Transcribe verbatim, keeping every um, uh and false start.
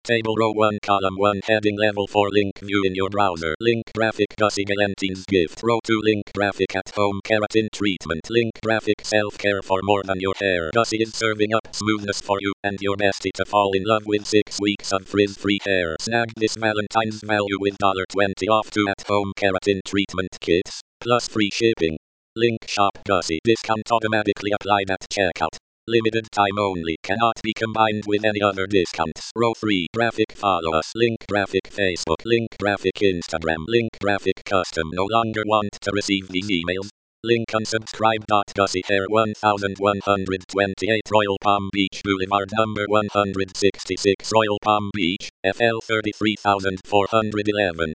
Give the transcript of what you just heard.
Table row one column one heading level four link view in your browser. Link graphic Gussie Galentine's gift. Row two link graphic at home keratin treatment. Link graphic self-care for more than your hair. Gussie is serving up smoothness for you and your bestie to fall in love with six weeks of frizz-free hair. Snag this Valentine's value with twenty dollars off two at home keratin treatment kits. Plus free shipping. Link shop Gussie. Discount automatically applied at checkout. Limited time only. Cannot be combined with any other discounts. Row three. Graphic follow us. Link graphic Facebook. Link graphic Instagram. Link graphic custom. No longer want to receive these emails? Link unsubscribe. Gussie Hair one thousand one hundred twenty-eight Royal Palm Beach Boulevard number one hundred sixty-six Royal Palm Beach, F L thirty-three thousand four hundred eleven.